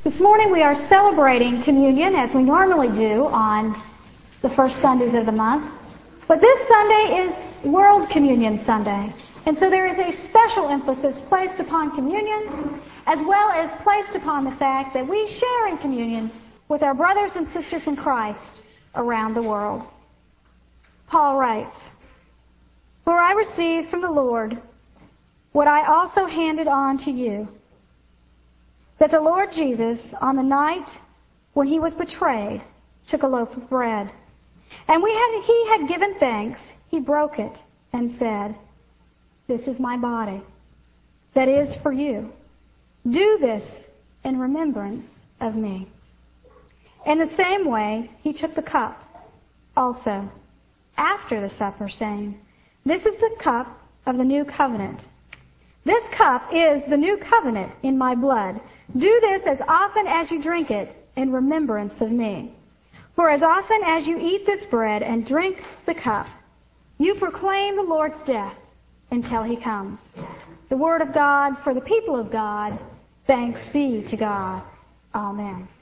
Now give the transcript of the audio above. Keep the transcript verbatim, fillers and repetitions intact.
This morning we are celebrating communion as we normally do on the first Sundays of the month. But this Sunday is World Communion Sunday. And so there is a special emphasis placed upon communion as well as placed upon the fact that we share in communion with our brothers and sisters in Christ around the world. Paul writes, "For I received from the Lord what I also handed on to you, that the Lord Jesus, on the night when he was betrayed, took a loaf of bread. And we had, he had given thanks, he broke it and said, 'This is my body, that is for you. Do this in remembrance of me.' In the same way, he took the cup also after the supper, saying, 'This is the cup of the new covenant. This cup is the new covenant in my blood. Do this as often as you drink it in remembrance of me. For as often as you eat this bread and drink the cup, you proclaim the Lord's death until he comes.'" The word of God for the people of God. Thanks be to God. Amen.